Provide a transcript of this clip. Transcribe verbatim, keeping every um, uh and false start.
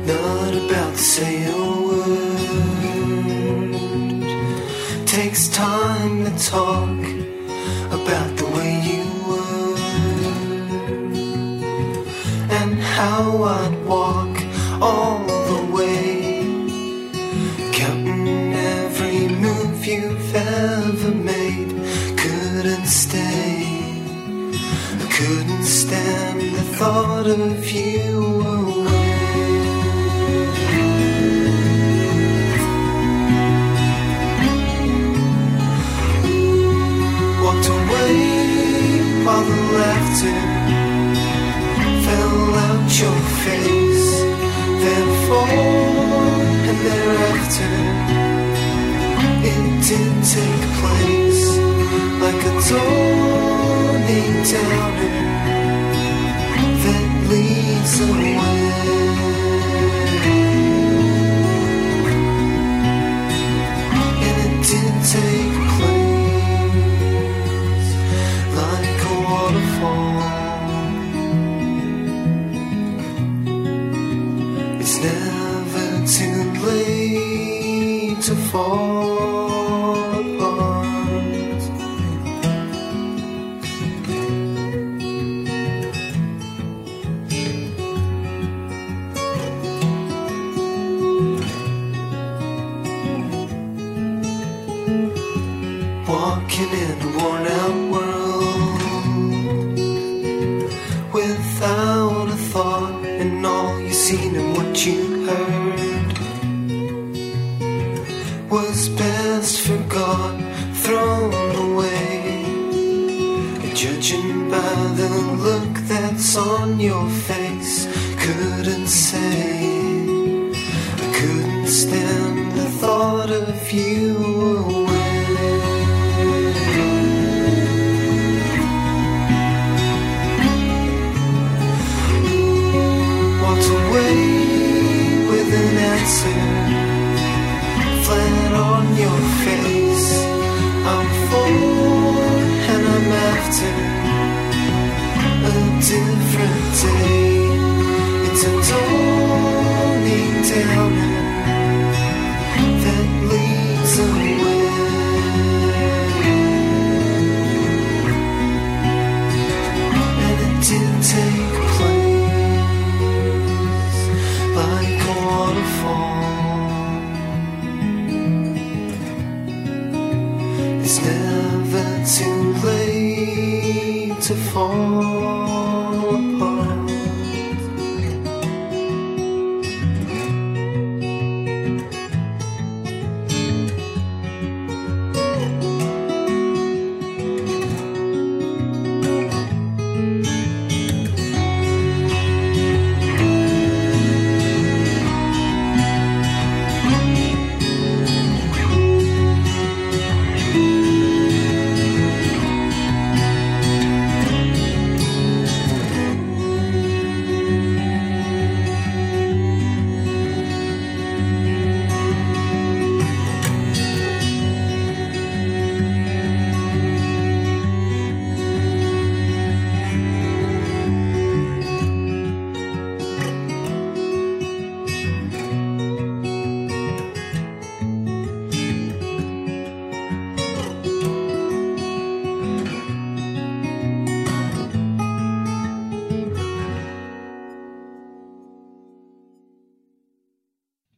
not about to say a word. Takes time to talk about the way you were, and how I'd walk all the way, counting every move you've ever made. Couldn't stay, I couldn't stand the thought of you away. Walked away while the laughter fell out your face. Therefore and thereafter, it did take place like a dawning downer that leads away. And it did take place like a waterfall. It's never too late to fall apart. Walking in a worn out world without a thought, and all you seen and what you heard was best forgot, thrown away. And judging by the look that's on your face, couldn't say, I couldn't stand the thought of you away. Walked away with an answer flat on your face. I'm for and I'm after a different day. It's a dawning downer that leads away. And it did take place like a waterfall. It's never too late to fall.